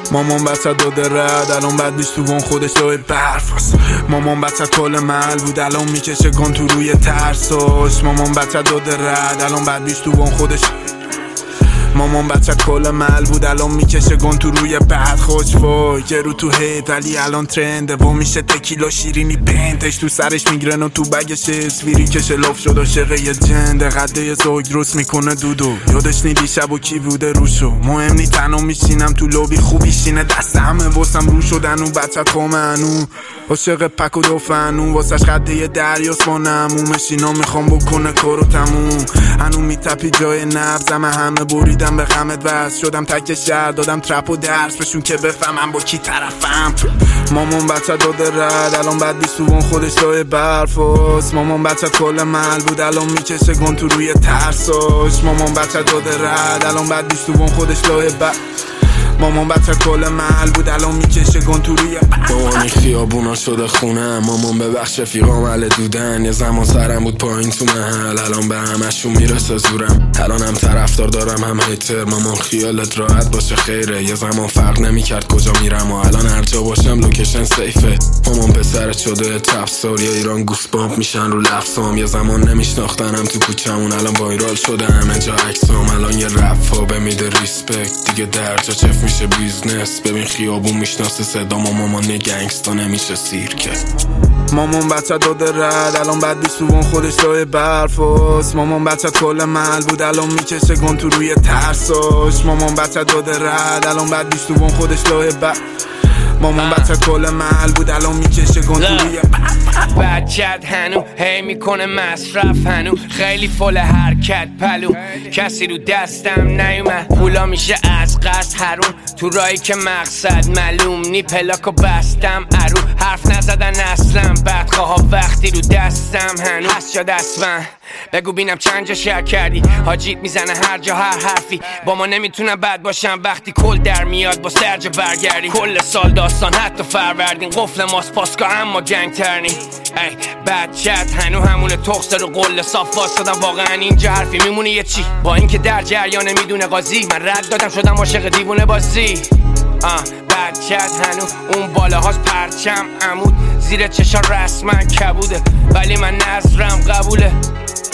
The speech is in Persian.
مامان بچه داده رد الان بعد بیش تو اون خودش لای برف هست. مامان بچه کل مل بود الان میکشه گان تو روی ترساش. مامان بچه داده رد الان بعد بیش تو اون خودش. مامان بچه کل مل بود الان میکشه گان تو روی بعد خوش وای. یه رو تو هیت ولی الان ترنده و میشه تکیلا شیرینی بنتش تو سرش میگرن و تو بگش اسویری که شلاف شد عاشقه یه جنده قده یه زوگ درست میکنه دودو. یادش نیدی شب و کی بوده روشو مهم نی تنها میشینم تو لابی خوبی شینه دست همه واسم رو شدن و بچه کومنو عاشق پک و دوفنو واسش قده یه دریاس با نمومش اینا میخوام بکنه کارو تموم. هنو میتپی جای نبزم همه بریدم به غمت وز شدم تک شهر دادم ترپ و درس بشون که بفهمم با کی طرفم. مامان بچه داده رد الان بعد بیست تو خودش لای برف هست. مامان بچه کل مل بود الان میکشه گان تو روی ترساش. مامان بچه داده رد الان بعد بیست تو خودش لای برف. مامان بچه کل محل بود الان میکشه گان تو روی مامان خیابونا شده خونه. مامان به بخش فیقام عله دودن. یه زمان سرم بود پایین تو محل الان به همشون میرسه زورم. الانم طرفدار دارم هم هیتر. مامان خیالت راحت باشه خیره. یه زمان فرق نمیکرد کجا میرم و الان هر جا باشم لوکیشن سیفه. مامان پسرت شده تفسار یا ایران گوس بامپ میشن رو لفظام. یه زمان نمیشناختنم تو کوچمون الان وایرال شده همه جا عکسام. الان یه رپ فابه میده ریسپکت دیگه درجا چف میشه بیزنس. ببین خیابون میشناسه صدام و مامان گنگستا نمیشه سیرکه. مامان بچه داده رد الان بعد بیست تو خودش لای برف هست. مامان بچه کل محل بود الان میکشه گان تو روی ترساش. مامان بچه داده رد الان بعد بیست تو خودش لای برف. مامان بچه کل محل بود الان میکشه گان تو روی بچت هنو هی میکنه مصرف هنو خیلی فل حرکت پلو کسی رو دستم نیومد پولا میشه از قصد هرون تو رایی که مقصد معلوم نی پلاکو بستم ارو حرف نزدن اصلا بدخواه وقتی رو دستم هنو هست شد اسفن بگو بینم چند جا شهر کردی حاجیت میزنه هر جا هر حرفی با ما نمیتونم بد باشم وقتی کل در میاد با سرجا برگردی کل سال داستان حتی فروردین قفل ماست پاسکا اما گنگ ترنی ای بچت هنو همون تخص رو قل صاف واسدم واقعا اینجا حرفی میمونه یه چی با اینکه در جریان میدونه قاضی من رد دادم شدم عاشق دیوونه بازی بچت هنو اون بالاهاست پرچم عمود زیر چشا رسما کبوده ولی من نظرم قبوله